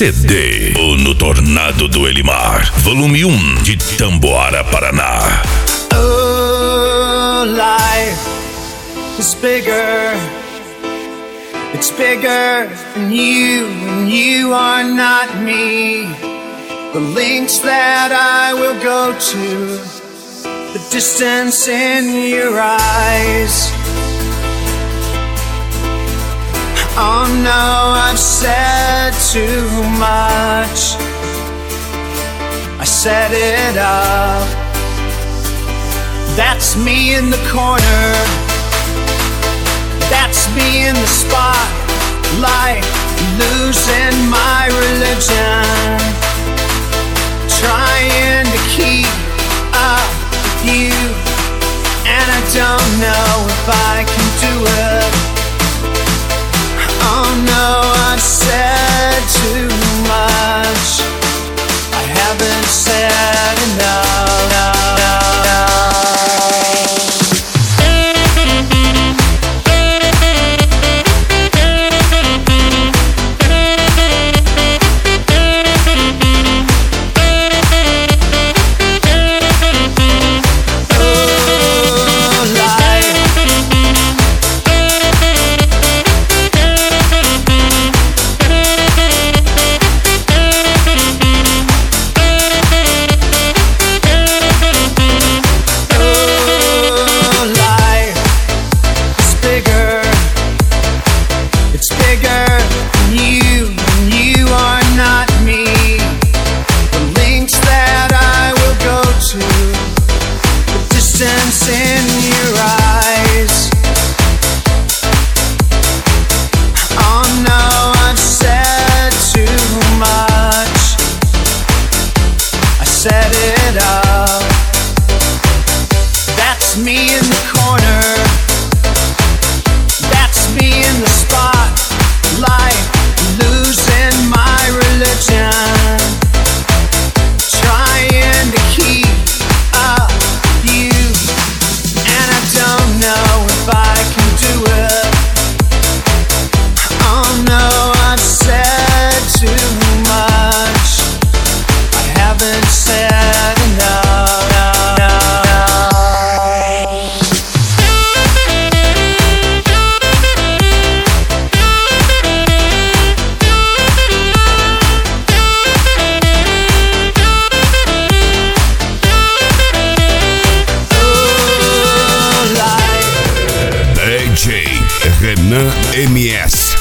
CD. O No Tornado do Elimar, volume 1, de Tamboara, Paraná. Oh, life is bigger. It's bigger than you, and you are not me. The lengths that I will go to, the distance in your eyes. Oh no, I've said too much. I set it up. That's me in the corner. That's me in the spotlight, losing my religion, trying to keep up with you, and I don't know if I can do it. Oh no, I've said too much. I haven't said enough. Renan MS.